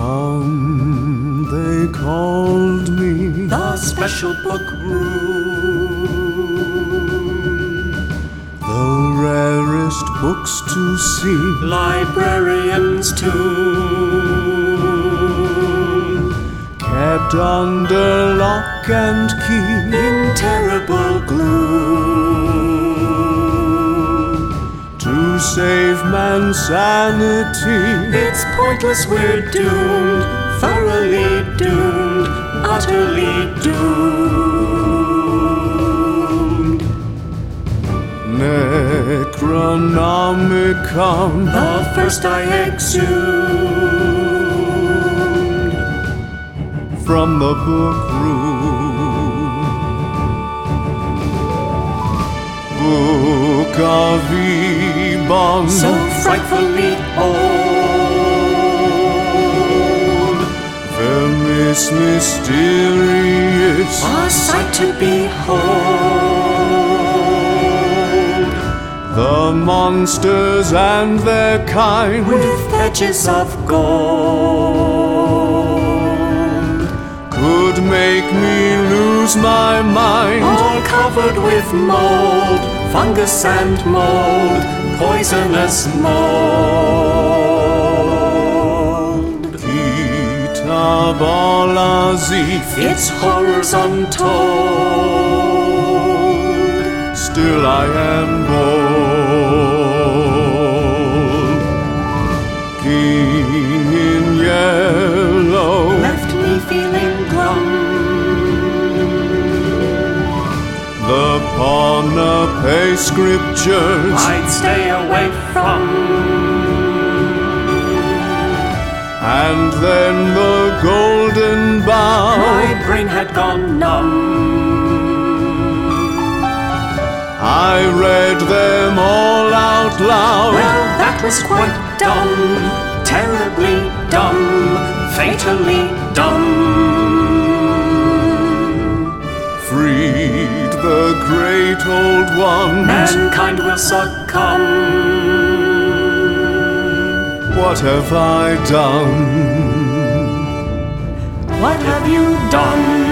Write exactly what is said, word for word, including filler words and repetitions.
Come, they called me the special book room, the rarest books to see, librarian's tomb, kept under lock and key in terrible gloom. To save man's sanity, it's pointless, we're doomed, thoroughly doomed, utterly doomed. Necronomicon, the first I exhumed from the book room. Book of Ebon, so frightfully old, vermis mysterious, a sight to behold. The monsters and their kind, with edges of gold, could make me lose my mind. all covered with mold, fungus and mold, poisonous mold. Kitab al-Azif, Its horrors untold, still I am bold. King in yellow left me feeling glum. the Ponape scriptures I'd stay away from, and then the golden bough. my brain had gone numb. I read them all out loud. Well, that was quite dumb, terribly dumb, fatally dumb. Freed the great old one. Mankind will succumb. What have I done? What have you done?